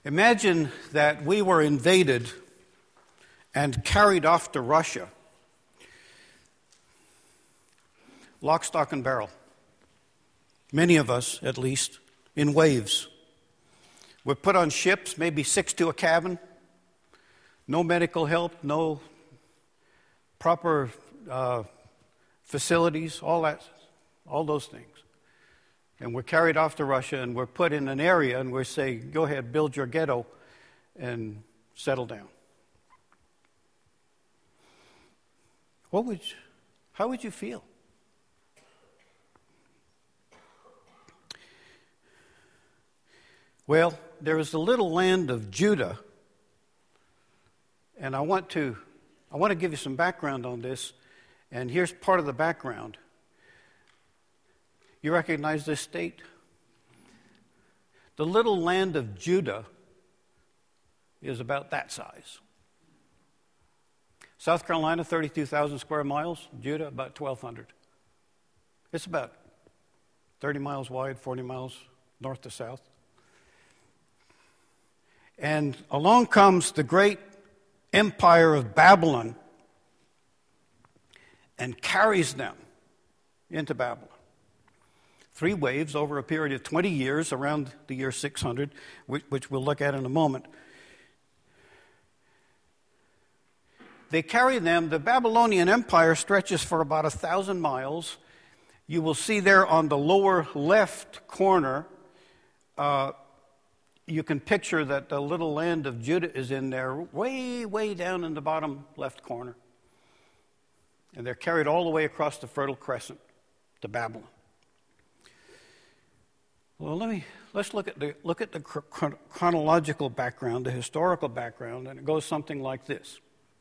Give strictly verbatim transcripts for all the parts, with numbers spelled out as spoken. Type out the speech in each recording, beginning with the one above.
Imagine that we were invaded and carried off to Russia, lock, stock, and barrel. Many of us, at least, in waves. We're put on ships, maybe six to a cabin, no medical help, no proper uh, facilities, all that, all those things. And we're carried off to Russia, and we're put in an area, and we're saying, go ahead, build your ghetto and settle down. What would, you, how would you feel? Well, there is the little land of Judah, and I want to, I want to give you some background on this, and here's part of the background. You recognize this state? The little land of Judah is about that size. South Carolina, thirty-two thousand square miles. Judah, about twelve hundred. It's about thirty miles wide, forty miles north to south. And along comes the great empire of Babylon and carries them into Babylon. Three waves over a period of twenty years, around the year six hundred, which, which we'll look at in a moment. They carry them. The Babylonian Empire stretches for about a thousand miles. You will see there on the lower left corner, uh, you can picture that the little land of Judah is in there, way, way down in the bottom left corner. And they're carried all the way across the Fertile Crescent to Babylon. Well, let me let's look at the look at the chronological background, the historical background, and it goes something like this.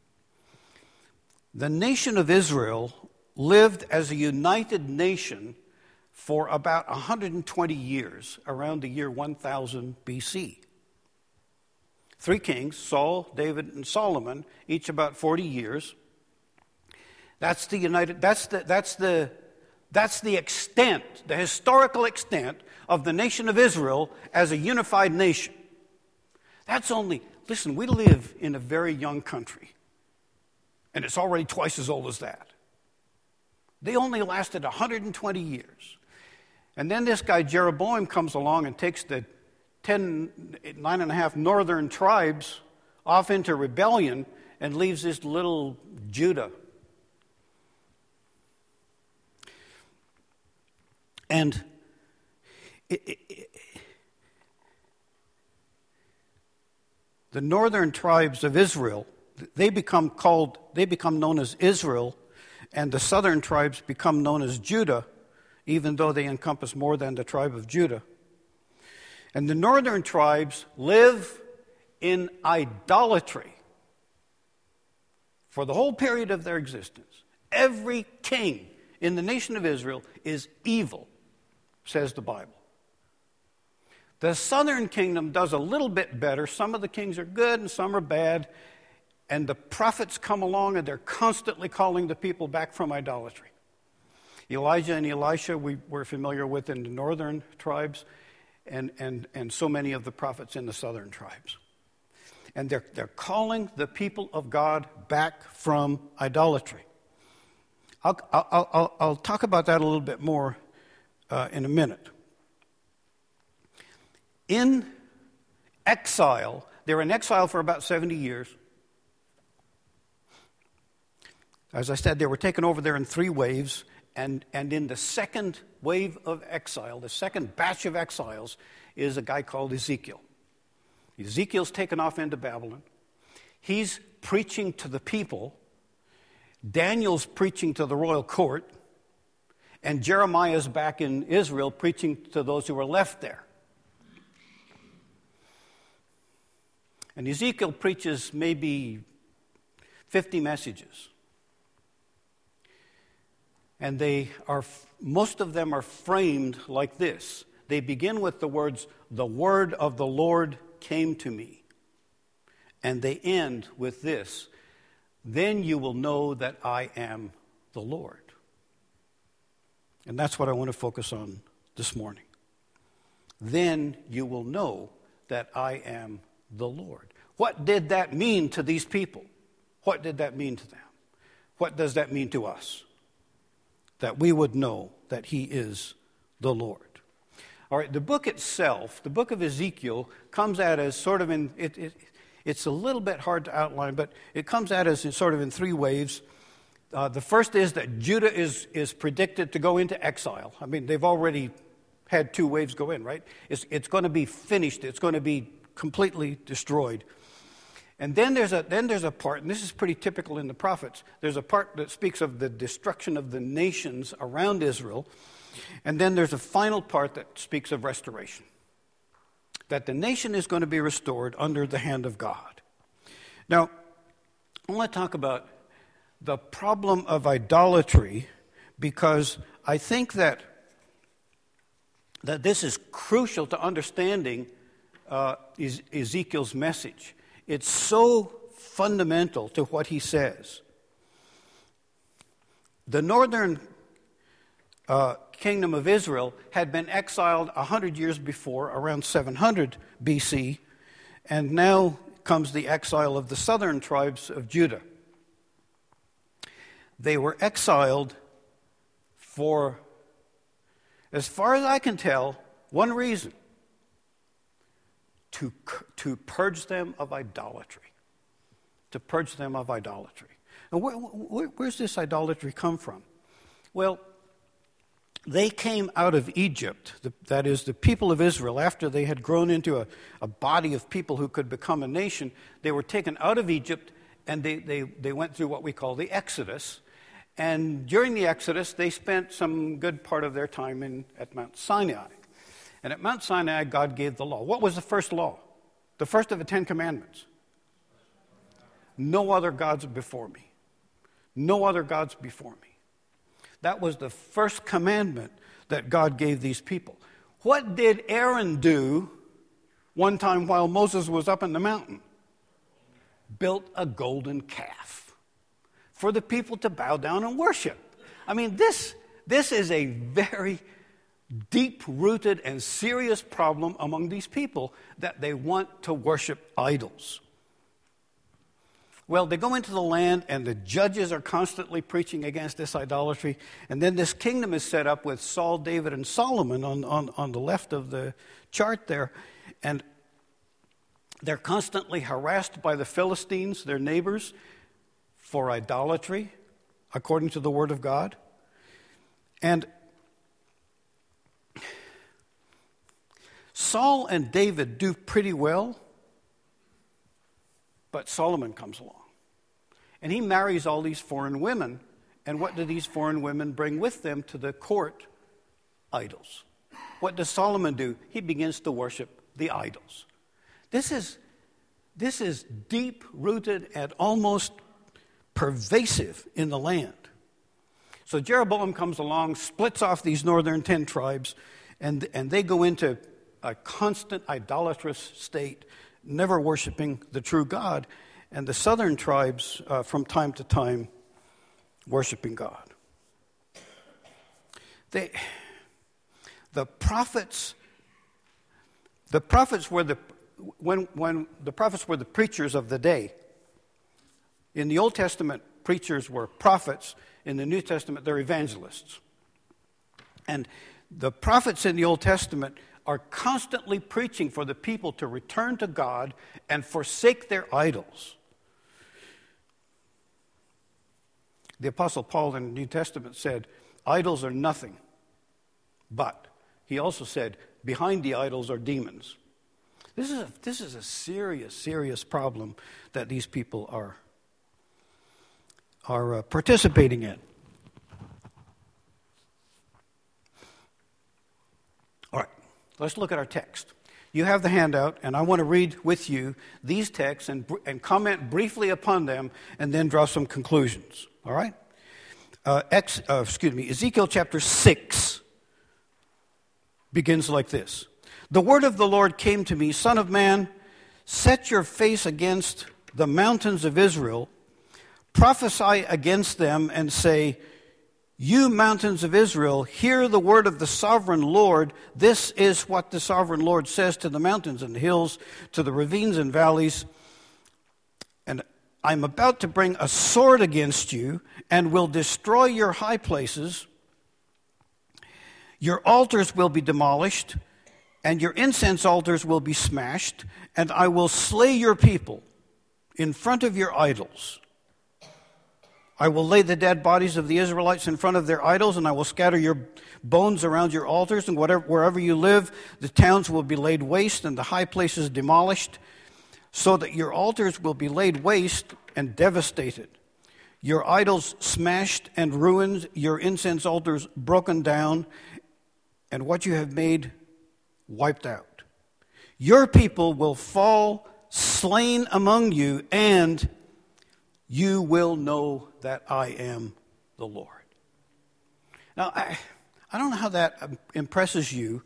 The nation of Israel lived as a united nation for about one hundred twenty years, around the year one thousand B C. Three kings, Saul, David, and Solomon, each about forty years. That's the united. That's the that's the that's the extent, the historical extent of the nation of Israel as a unified nation. That's only, listen, we live in a very young country, and it's already twice as old as that. They only lasted one hundred twenty years. And then this guy Jeroboam comes along and takes the ten, nine and a half northern tribes off into rebellion and leaves this little Judah. And it, it, it, the northern tribes of Israel, they become called, they become known as Israel, and the southern tribes become known as Judah, even though they encompass more than the tribe of Judah. And the northern tribes live in idolatry for the whole period of their existence. Every king in the nation of Israel is evil, says the Bible. The southern kingdom does a little bit better. Some of the kings are good and some are bad. And the prophets come along and they're constantly calling the people back from idolatry. Elijah and Elisha we were familiar with in the northern tribes, and, and, and so many of the prophets in the southern tribes. And they're, they're calling the people of God back from idolatry. I'll, I'll, I'll, I'll talk about that a little bit more uh, in a minute. In exile, they were in exile for about seventy years. As I said, they were taken over there in three waves. And, and in the second wave of exile, the second batch of exiles, is a guy called Ezekiel. Ezekiel's taken off into Babylon. He's preaching to the people. Daniel's preaching to the royal court. And Jeremiah's back in Israel preaching to those who were left there. And Ezekiel preaches maybe fifty messages. And they are, most of them are framed like this. They begin with the words, "The word of the Lord came to me." And they end with this, "Then you will know that I am the Lord." And that's what I want to focus on this morning. Then you will know that I am the Lord. What did that mean to these people? What did that mean to them? What does that mean to us? That we would know that he is the Lord. All right, the book itself, the book of Ezekiel, comes at us sort of in, it, it, it's a little bit hard to outline, but it comes at us in sort of in three waves. Uh, the first is that Judah is, is predicted to go into exile. I mean, they've already had two waves go in, right? It's, it's going to be finished. It's going to be completely destroyed. And then there's a then there's a part, and this is pretty typical in the prophets, there's a part that speaks of the destruction of the nations around Israel. And then there's a final part that speaks of restoration. That the nation is going to be restored under the hand of God. Now, I want to talk about the problem of idolatry, because I think that, that this is crucial to understanding uh, Ezekiel's message. It's so fundamental to what he says. The northern uh, kingdom of Israel had been exiled one hundred years before, around seven hundred B C, and now comes the exile of the southern tribes of Judah. They were exiled for, as far as I can tell, one reason: to, to purge them of idolatry. To purge them of idolatry. And where, where, where's this idolatry come from? Well, they came out of Egypt, the, that is, the people of Israel, after they had grown into a, a body of people who could become a nation. They were taken out of Egypt, and they, they, they went through what we call the Exodus. And during the Exodus, they spent some good part of their time in, at Mount Sinai. And at Mount Sinai, God gave the law. What was the first law? The first of the Ten Commandments. No other gods before me. No other gods before me. That was the first commandment that God gave these people. What did Aaron do one time while Moses was up in the mountain? Built a golden calf for the people to bow down and worship. I mean, this, this is a very deep-rooted and serious problem among these people, that they want to worship idols. Well, they go into the land, and the judges are constantly preaching against this idolatry. And then this kingdom is set up with Saul, David, and Solomon on, on, on the left of the chart there. And they're constantly harassed by the Philistines, their neighbors, for idolatry, according to the Word of God. And Saul and David do pretty well, but Solomon comes along. And he marries all these foreign women. And what do these foreign women bring with them to the court? Idols. What does Solomon do? He begins to worship the idols. This is, this is deep-rooted and almost pervasive in the land. So Jeroboam comes along, splits off these northern ten tribes, and, and they go into a constant idolatrous state, never worshiping the true God, and the southern tribes, uh, from time to time, worshiping God. They, the prophets, the prophets were the when when the prophets were the preachers of the day. In the Old Testament, preachers were prophets. In the New Testament, they're evangelists. And the prophets in the Old Testament are constantly preaching for the people to return to God and forsake their idols. The Apostle Paul in the New Testament said, idols are nothing. But he also said, behind the idols are demons. This is a, this is a serious, serious problem that these people are, are uh, participating in. All right. Let's look at our text. You have the handout, and I want to read with you these texts and, and comment briefly upon them, and then draw some conclusions. All right? Uh, ex, uh, excuse me, Ezekiel chapter six begins like this. The word of the Lord came to me, Son of man, set your face against the mountains of Israel, prophesy against them, and say, You mountains of Israel, hear the word of the sovereign Lord. This is what the sovereign Lord says to the mountains and hills, to the ravines and valleys. And I'm about to bring a sword against you and will destroy your high places. Your altars will be demolished, and your incense altars will be smashed, and I will slay your people in front of your idols. I will lay the dead bodies of the Israelites in front of their idols, and I will scatter your bones around your altars, and whatever, wherever you live, the towns will be laid waste and the high places demolished, so that your altars will be laid waste and devastated, your idols smashed and ruined, your incense altars broken down, and what you have made wiped out. Your people will fall slain among you, and you will know that I am the Lord. Now, I, I don't know how that impresses you.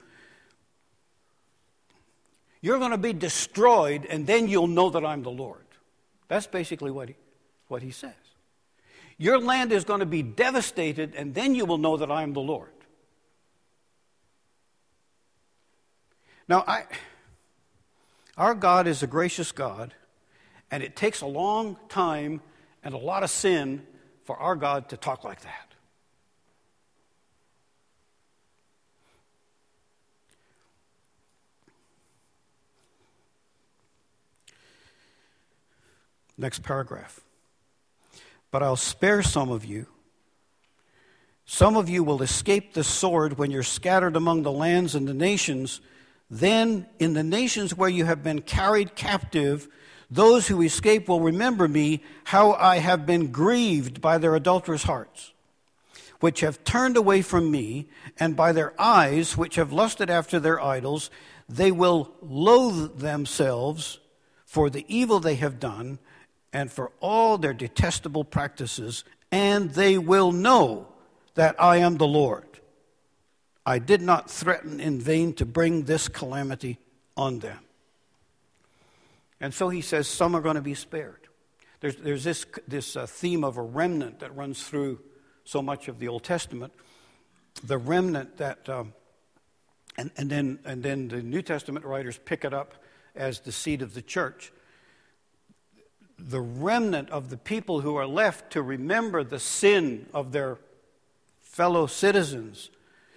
You're going to be destroyed, and then you'll know that I'm the Lord. That's basically what he, what he says. Your land is going to be devastated, and then you will know that I am the Lord. Now, I, our God is a gracious God, and it takes a long time and a lot of sin for our God to talk like that. Next paragraph. But I'll spare some of you. Some of you will escape the sword when you're scattered among the lands and the nations. Then in the nations where you have been carried captive, those who escape will remember me, how I have been grieved by their adulterous hearts, which have turned away from me, and by their eyes, which have lusted after their idols. They will loathe themselves for the evil they have done, and for all their detestable practices, and they will know that I am the Lord. I did not threaten in vain to bring this calamity on them. And so he says some are going to be spared. There's, there's this, this uh, theme of a remnant that runs through so much of the Old Testament. The remnant that, um, and, and, then, and then the New Testament writers pick it up as the seed of the church. The remnant of the people who are left to remember the sin of their fellow citizens,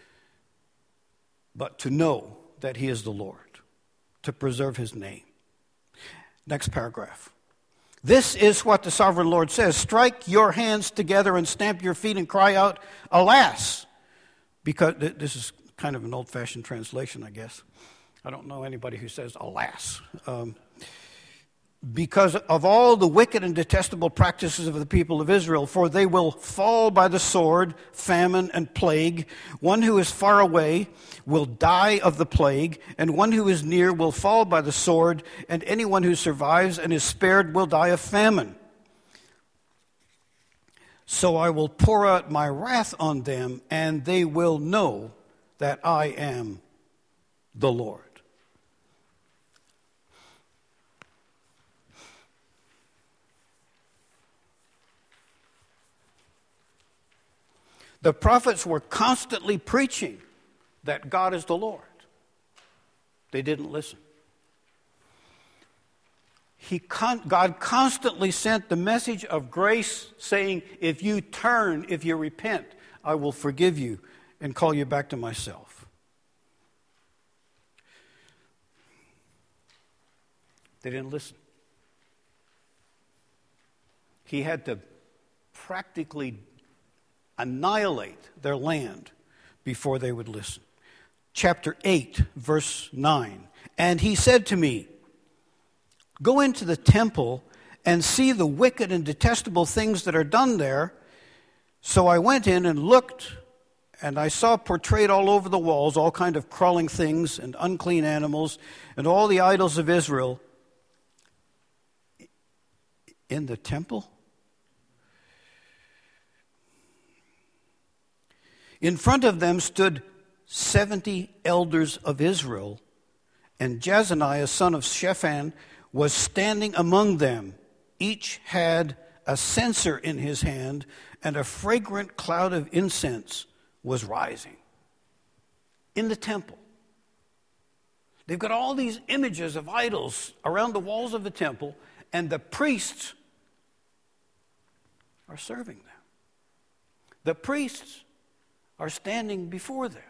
but to know that he is the Lord, to preserve his name. Next paragraph. This is what the sovereign Lord says. Strike your hands together and stamp your feet and cry out, alas! Because th- this is kind of an old-fashioned translation, I guess. I don't know anybody who says alas. Um, because of all the wicked and detestable practices of the people of Israel, for they will fall by the sword, famine, and plague. One who is far away will die of the plague, and one who is near will fall by the sword, and anyone who survives and is spared will die of famine. So I will pour out my wrath on them, and they will know that I am the Lord. The prophets were constantly preaching that God is the Lord. They didn't listen. He con- God constantly sent the message of grace saying, if you turn, if you repent, I will forgive you and call you back to myself. They didn't listen. He had to practically annihilate their land before they would listen. Chapter eight, verse nine. And he said to me, go into the temple and see the wicked and detestable things that are done there. So I went in and looked, and I saw portrayed all over the walls all kind of crawling things and unclean animals and all the idols of Israel. In the temple? In front of them stood seventy elders of Israel, and Jezaniah, son of Shaphan, was standing among them. Each had a censer in his hand, and a fragrant cloud of incense was rising in the temple. They've got all these images of idols around the walls of the temple, and the priests are serving them. The priests are standing before them.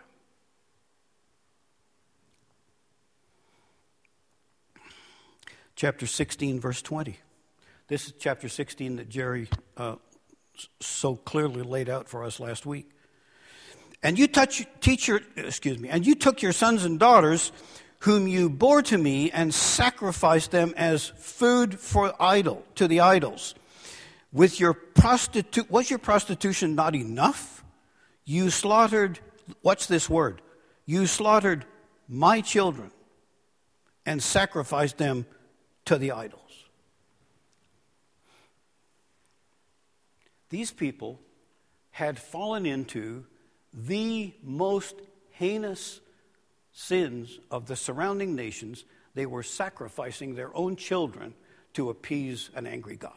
Chapter sixteen, verse twenty. This is chapter sixteen that Jerry uh, so clearly laid out for us last week. And you touch, teach your, excuse me, and you took your sons and daughters, whom you bore to me, and sacrificed them as food for idol to the idols. With your prostitute, was your prostitution not enough? You slaughtered, what's this word? You slaughtered my children and sacrificed them to the idols. These people had fallen into the most heinous sins of the surrounding nations. They were sacrificing their own children to appease an angry God.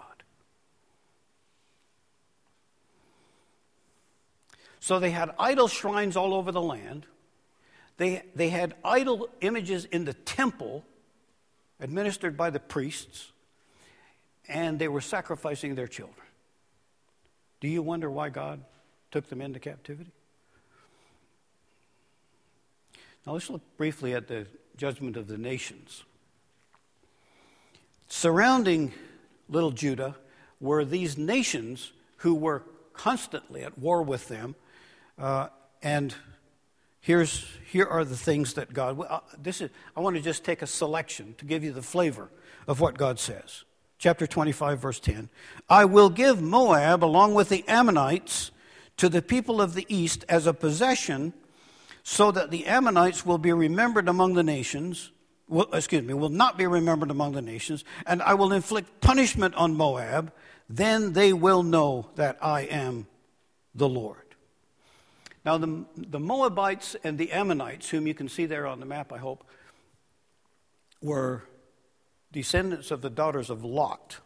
So they had idol shrines all over the land. They, they had idol images in the temple administered by the priests, and they were sacrificing their children. Do you wonder why God took them into captivity? Now let's look briefly at the judgment of the nations. Surrounding little Judah were these nations who were constantly at war with them, uh, and Here's, here are the things that God, uh, this is, I want to just take a selection to give you the flavor of what God says. Chapter twenty-five, verse ten. I will give Moab along with the Ammonites to the people of the east as a possession, so that the Ammonites will be remembered among the nations, will, excuse me, will not be remembered among the nations, and I will inflict punishment on Moab. Then they will know that I am the Lord. Now, the, the Moabites and the Ammonites, whom you can see there on the map, I hope, were descendants of the daughters of Lot.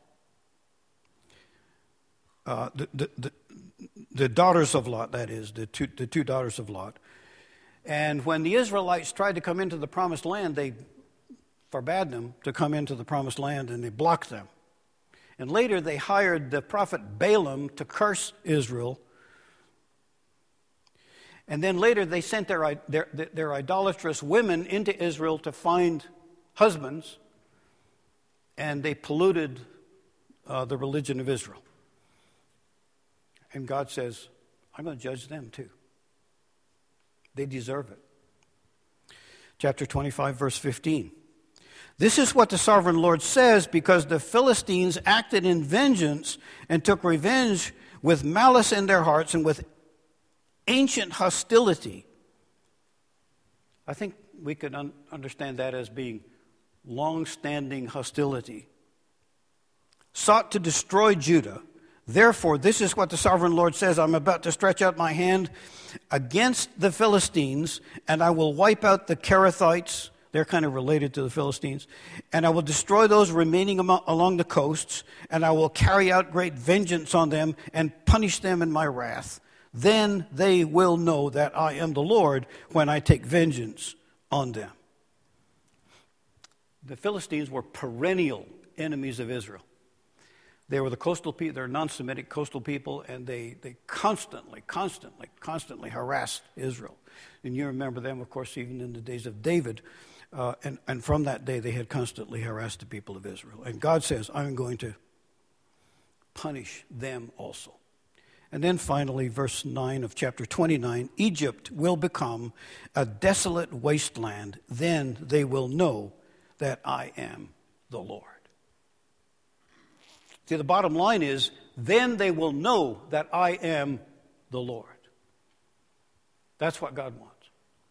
Uh, the, the, the, the daughters of Lot, that is, the two, the two daughters of Lot. And when the Israelites tried to come into the promised land, they forbade them to come into the promised land, and they blocked them. And later they hired the prophet Balaam to curse Israel. And then later they sent their, their, their idolatrous women into Israel to find husbands, and they polluted uh, the religion of Israel. And God says, I'm going to judge them too. They deserve it. Chapter twenty-five, verse fifteen. This is what the sovereign Lord says, because the Philistines acted in vengeance and took revenge with malice in their hearts and with ancient hostility. I think we could un- understand that as being long-standing hostility. Sought to destroy Judah. Therefore, this is what the sovereign Lord says, I'm about to stretch out my hand against the Philistines, and I will wipe out the Kerethites. They're kind of related to the Philistines. And I will destroy those remaining among, along the coasts, and I will carry out great vengeance on them and punish them in my wrath. Then they will know that I am the Lord when I take vengeance on them. The Philistines were perennial enemies of Israel. They were the coastal people, they're non-Semitic coastal people, and they, they constantly, constantly, constantly harassed Israel. And you remember them, of course, even in the days of David. Uh, and, and from that day, they had constantly harassed the people of Israel. And God says, I'm going to punish them also. And then finally, verse nine of chapter twenty-nine, Egypt will become a desolate wasteland. Then they will know that I am the Lord. See, the bottom line is, then they will know that I am the Lord. That's what God wants.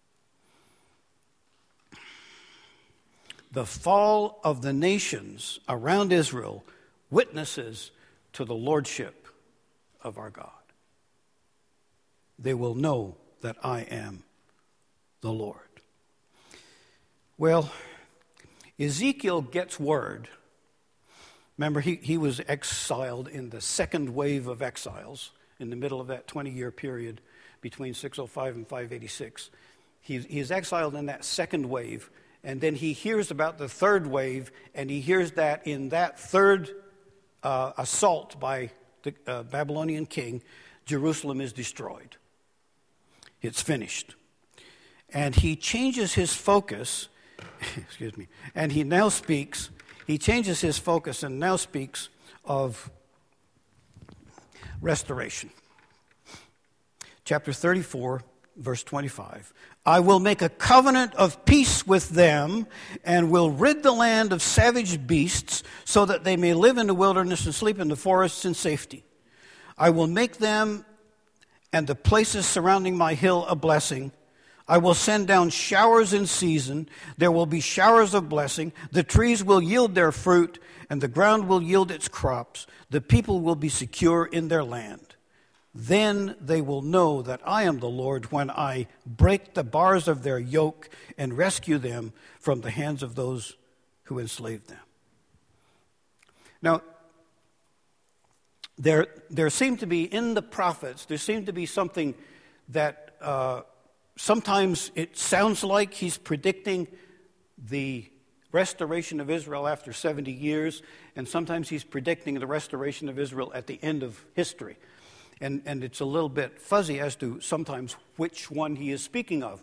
The fall of the nations around Israel witnesses to the lordship of our God. They will know that I am the Lord. Well, Ezekiel gets word Remember, he, he was exiled in the second wave of exiles in the middle of that twenty-year period between six oh five and five eighty-six. He, he is exiled in that second wave, and then he hears about the third wave, and he hears that in that third uh, assault by the uh, Babylonian king, Jerusalem is destroyed. It's finished. And he changes his focus, excuse me, and he now speaks, he changes his focus and now speaks of restoration. Chapter thirty-four, verse twenty-five. I will make a covenant of peace with them and will rid the land of savage beasts so that they may live in the wilderness and sleep in the forests in safety. I will make them and the places surrounding my hill a blessing. I will send down showers in season. There will be showers of blessing. The trees will yield their fruit, and the ground will yield its crops. The people will be secure in their land. Then they will know that I am the Lord when I break the bars of their yoke and rescue them from the hands of those who enslaved them. Now, there, there seemed to be in the prophets, there seemed to be something that uh, sometimes it sounds like he's predicting the restoration of Israel after seventy years, and sometimes he's predicting the restoration of Israel at the end of history. And, and it's a little bit fuzzy as to sometimes which one he is speaking of.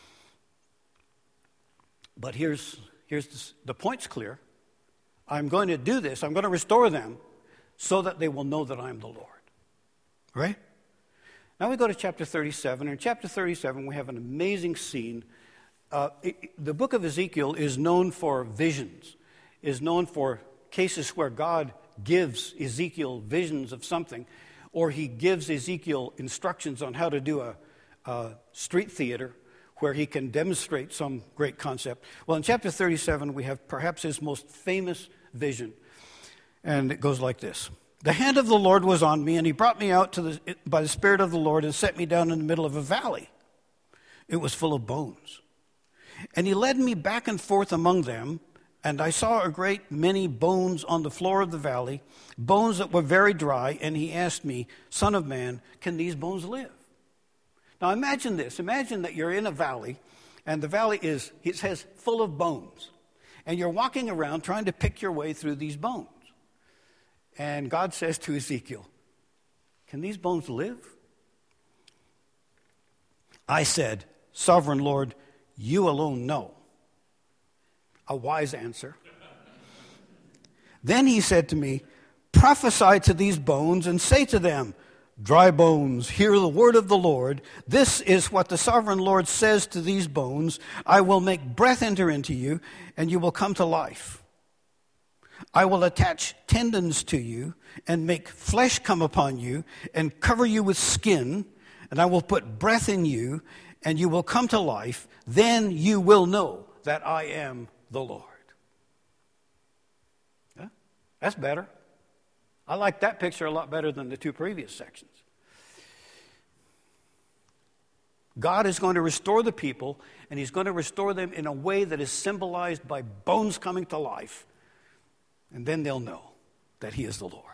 But here's, here's the, the point's clear. I'm going to do this. I'm going to restore them so that they will know that I am the Lord. Right? Now we go to chapter thirty-seven. In chapter thirty-seven, we have an amazing scene. Uh, it, the book of Ezekiel is known for visions, is known for cases where God gives Ezekiel visions of something, or he gives Ezekiel instructions on how to do a, a street theater where he can demonstrate some great concept. Well, in chapter thirty-seven, we have perhaps his most famous vision, and it goes like this. The hand of the Lord was on me, and he brought me out to the, by the Spirit of the Lord and set me down in the middle of a valley. It was full of bones. And he led me back and forth among them, and I saw a great many bones on the floor of the valley, bones that were very dry, and he asked me, Son of man, can these bones live? Now imagine this. Imagine that you're in a valley, and the valley is, it says, full of bones. And you're walking around trying to pick your way through these bones. And God says to Ezekiel, can these bones live? I said, Sovereign Lord, you alone know. A wise answer. Then he said to me, prophesy to these bones and say to them, dry bones, hear the word of the Lord. This is what the sovereign Lord says to these bones. I will make breath enter into you, and you will come to life. I will attach tendons to you and make flesh come upon you and cover you with skin, and I will put breath in you, and you will come to life. Then you will know that I am the Lord. Yeah, that's better. I like that picture a lot better than the two previous sections. God is going to restore the people, and he's going to restore them in a way that is symbolized by bones coming to life. And then they'll know that he is the Lord.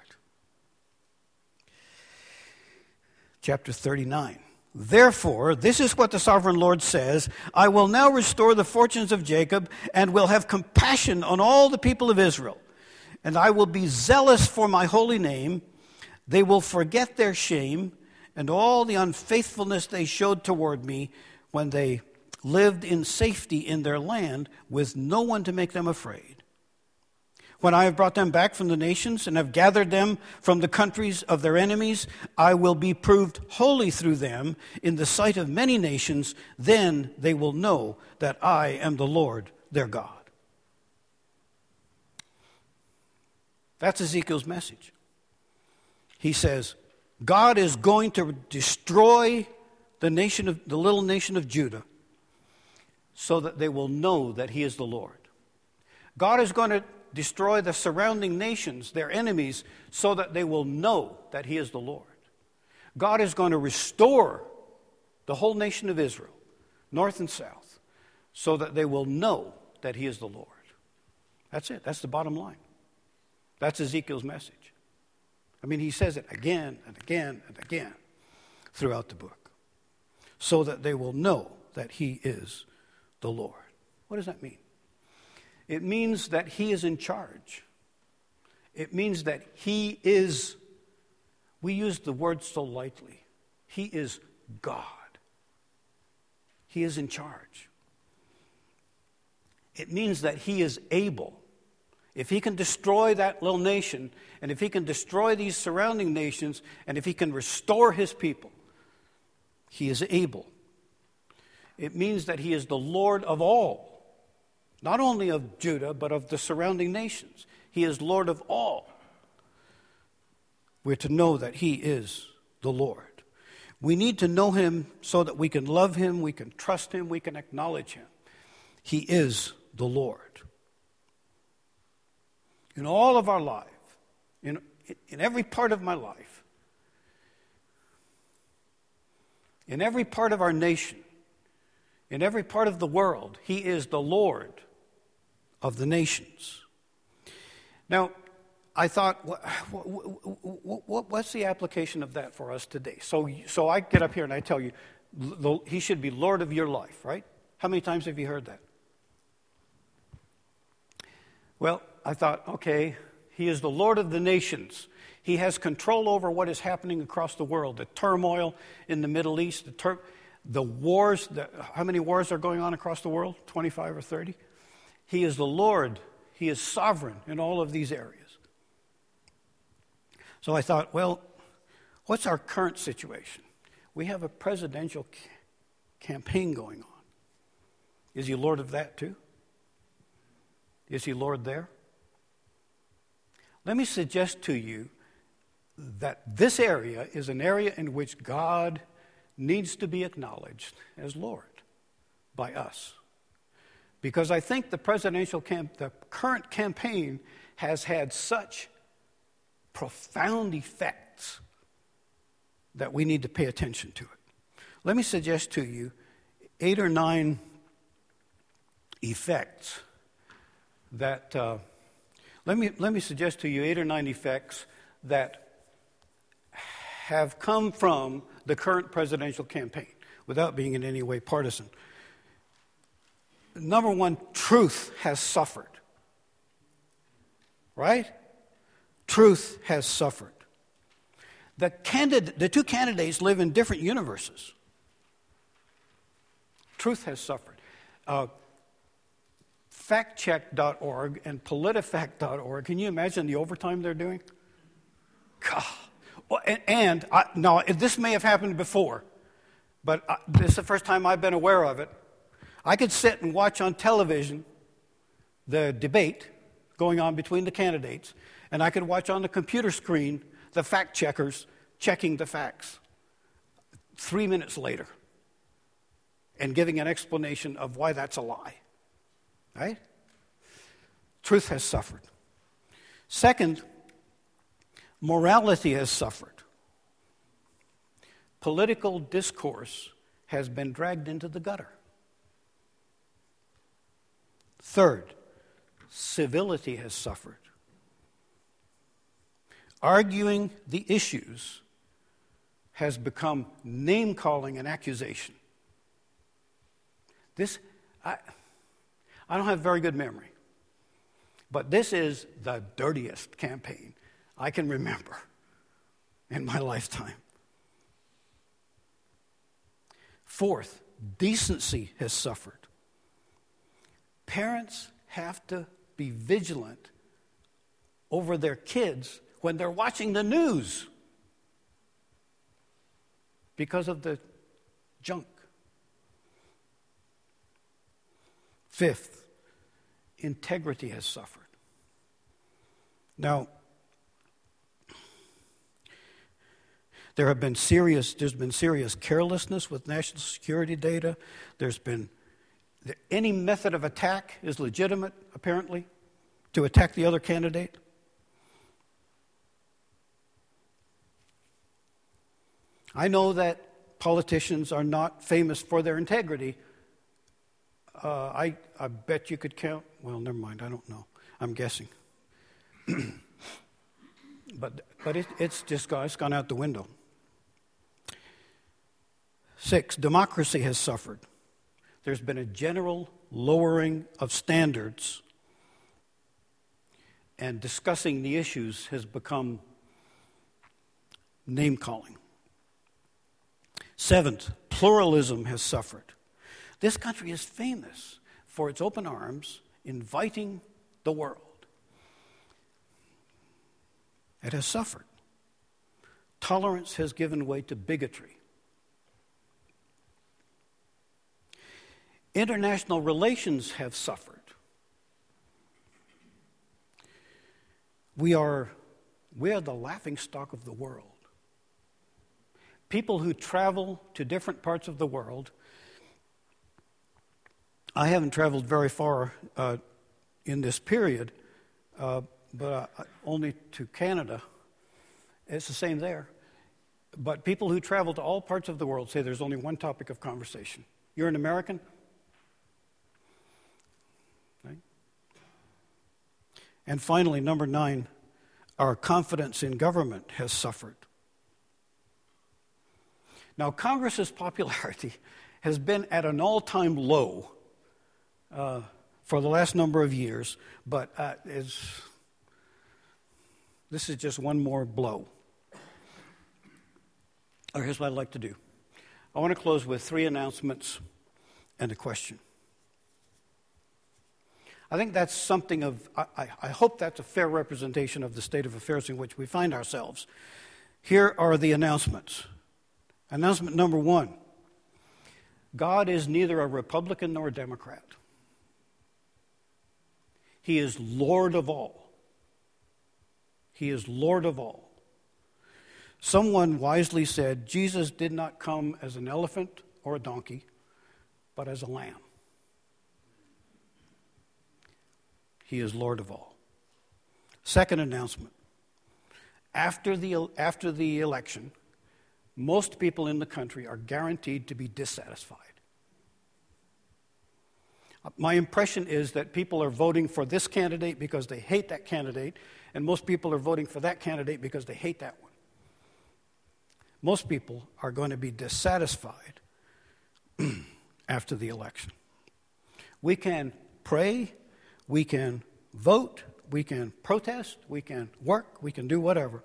Chapter thirty-nine. Therefore, this is what the sovereign Lord says, I will now restore the fortunes of Jacob and will have compassion on all the people of Israel. And I will be zealous for my holy name. They will forget their shame and all the unfaithfulness they showed toward me when they lived in safety in their land with no one to make them afraid. When I have brought them back from the nations and have gathered them from the countries of their enemies, I will be proved holy through them in the sight of many nations. Then they will know that I am the Lord their God. That's Ezekiel's message. He says, God is going to destroy the nation of the little nation of Judah so that they will know that he is the Lord. God is going to destroy the surrounding nations, their enemies, so that they will know that he is the Lord. God is going to restore the whole nation of Israel, north and south, so that they will know that he is the Lord. That's it. That's the bottom line. That's Ezekiel's message. I mean, he says it again and again and again throughout the book, so that they will know that he is the Lord. What does that mean? It means that he is in charge. It means that he is, we use the word so lightly, he is God. He is in charge. It means that he is able. If he can destroy that little nation, and if he can destroy these surrounding nations, and if he can restore his people, he is able. It means that he is the Lord of all, not only of Judah, but of the surrounding nations. He is Lord of all. We're to know that he is the Lord. We need to know him so that we can love him, we can trust him, we can acknowledge him. He is the Lord. In all of our life, in, in every part of my life, in every part of our nation, in every part of the world, he is the Lord of the nations. Now, I thought, what, what, what, what's the application of that for us today? So, so I get up here and I tell you, the, he should be Lord of your life, right? How many times have you heard that? Well, I thought, okay, he is the Lord of the nations. He has control over what is happening across the world, the turmoil in the Middle East, the, tur- the wars. The, how many wars are going on across the world? twenty-five or thirty? He is the Lord. He is sovereign in all of these areas. So I thought, well, what's our current situation? We have a presidential ca- campaign going on. Is he Lord of that too? Is he Lord there? Let me suggest to you that this area is an area in which God needs to be acknowledged as Lord by us. Because I think the presidential camp, the current campaign has had such profound effects that we need to pay attention to it. Let me suggest to you eight or nine effects that, uh, let me, let me suggest to you eight or nine effects that have come from the current presidential campaign without being in any way partisan. Number one, truth has suffered. Right? Truth has suffered. The candidate, the two candidates live in different universes. Truth has suffered. Uh, fact check dot org and politifact dot org, can you imagine the overtime they're doing? God. Well, and and I, now, this may have happened before, but I, this is the first time I've been aware of it. I could sit and watch on television the debate going on between the candidates, and I could watch on the computer screen the fact checkers checking the facts three minutes later and giving an explanation of why that's a lie. Right? Truth has suffered. Second, morality has suffered. Political discourse has been dragged into the gutter. Third, civility has suffered. Arguing the issues has become name-calling and accusation. This, I, I don't have very good memory, but this is the dirtiest campaign I can remember in my lifetime. Fourth, decency has suffered. Parents have to be vigilant over their kids when they're watching the news because of the junk. Fifth, integrity has suffered. Now, there have been serious, there's been serious carelessness with national security data. There's been, any method of attack is legitimate, apparently, to attack the other candidate. I know that politicians are not famous for their integrity. Uh, I, I bet you could count, well, never mind, I don't know. I'm guessing. But, but it, it's just gone, it's gone out the window. Six, democracy has suffered. There's been a general lowering of standards, and discussing the issues has become name-calling. Seventh, pluralism has suffered. This country is famous for its open arms, inviting the world. It has suffered. Tolerance has given way to bigotry. International relations have suffered. We are, we are the laughingstock of the world. People who travel to different parts of the world. I haven't traveled very far uh, in this period, uh, but uh, only to Canada. It's the same there. But people who travel to all parts of the world say there's only one topic of conversation. You're an American? Right? And finally, number nine, our confidence in government has suffered. Now, Congress's popularity has been at an all-time low uh, for the last number of years, but uh, is, this is just one more blow. Or here's what I'd like to do. I want to close with three announcements and a question. I think that's something of, I, I hope that's a fair representation of the state of affairs in which we find ourselves. Here are the announcements. Announcement number one, God is neither a Republican nor a Democrat. He is Lord of all. He is Lord of all. Someone wisely said, Jesus did not come as an elephant or a donkey, but as a lamb. He is Lord of all. Second announcement, after the, after the election, most people in the country are guaranteed to be dissatisfied. My impression is that people are voting for this candidate because they hate that candidate, and most people are voting for that candidate because they hate that one. Most people are going to be dissatisfied after the election. We can pray, we can vote, we can protest, we can work, we can do whatever.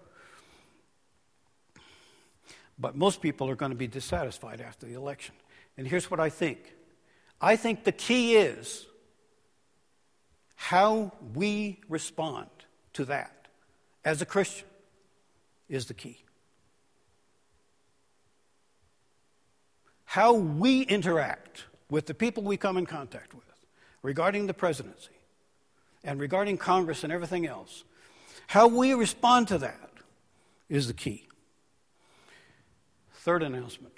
But most people are going to be dissatisfied after the election. And here's what I think. I think the key is how we respond to that as a Christian is the key. How we interact with the people we come in contact with regarding the presidency and regarding Congress and everything else, how we respond to that is the key. Third announcement.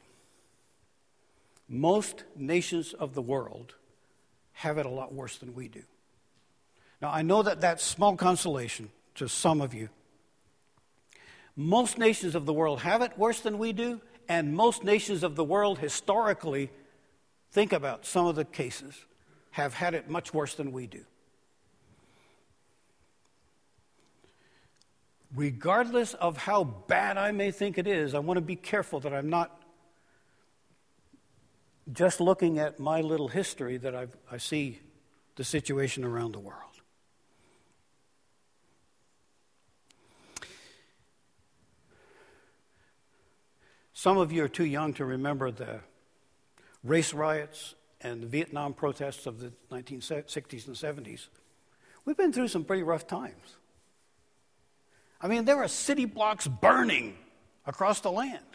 Most nations of the world have it a lot worse than we do. Now, I know that that's small consolation to some of you. Most nations of the world have it worse than we do, and most nations of the world historically, think about some of the cases, have had it much worse than we do. Regardless of how bad I may think it is, I want to be careful that I'm not just looking at my little history, that I've, I see the situation around the world. Some of you are too young to remember the race riots and the Vietnam protests of the nineteen sixties and seventies. We've been through some pretty rough times. I mean, there are city blocks burning across the land.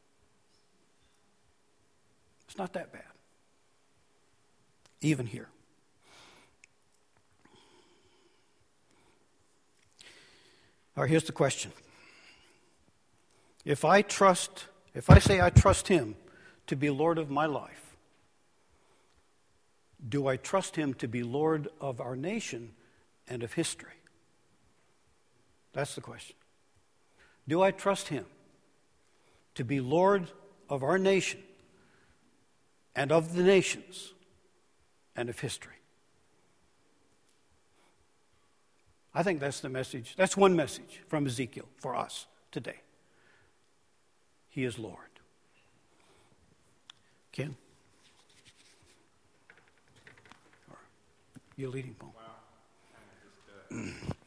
It's not that bad, even here. All right, here's the question. If I trust, if I say I trust Him to be Lord of my life, do I trust Him to be Lord of our nation and of history? That's the question. Do I trust Him to be Lord of our nation and of the nations and of history? I think that's the message. That's one message from Ezekiel for us today. He is Lord. Ken? Or you're leading, Paul. Wow. Kind of just, uh,